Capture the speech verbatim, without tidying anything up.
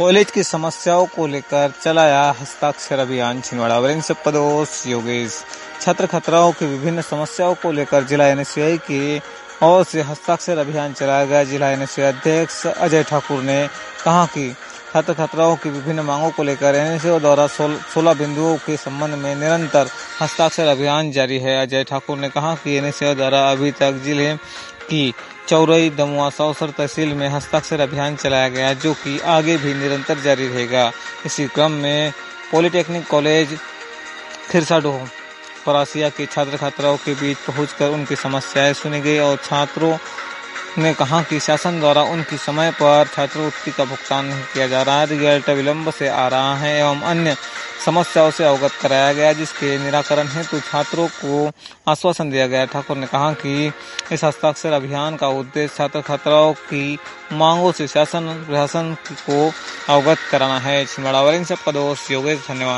College की समस्याओं को लेकर चलाया हस्ताक्षर अभियान। छिंदवाड़ा वरिष्ठ पदोस योगेश। छात्र छात्राओं की विभिन्न समस्याओं को लेकर जिला एन एस यू आई की ओर से हस्ताक्षर अभियान चलाया गया। जिला एन एस यू आई अध्यक्ष अजय ठाकुर ने कहा कि छात्र छात्राओं की विभिन्न मांगों को लेकर एन एस यू आई द्वारा सोलह बिंदुओं के संबंध में निरंतर हस्ताक्षर अभियान जारी है। अजय ठाकुर ने कहा कि एन एस यू आई द्वारा अभी तक जिले की चौरई, दमुआ, सौसर तहसील में हस्ताक्षर अभियान चलाया गया, जो कि आगे भी निरंतर जारी रहेगा। इसी क्रम में पॉलिटेक्निक कॉलेज खिरसाडोह परासिया के छात्र छात्राओं के बीच पहुंचकर उनकी समस्याएं सुनी गई और छात्रों ने कहा कि शासन द्वारा उनकी समय पर छात्रवृत्ति का भुगतान नहीं किया जा रहा है, रिजल्ट विलंब से आ रहा है एवं अन्य समस्याओं से अवगत कराया गया, जिसके निराकरण हेतु छात्रों को आश्वासन दिया गया। ठाकुर ने कहा कि इस हस्ताक्षर अभियान का उद्देश्य छात्र छात्राओं की मांगों से शासन प्रशासन को अवगत कराना है। छिंदवाड़ा वरिष्ठ पदोस योगेश। धन्यवाद।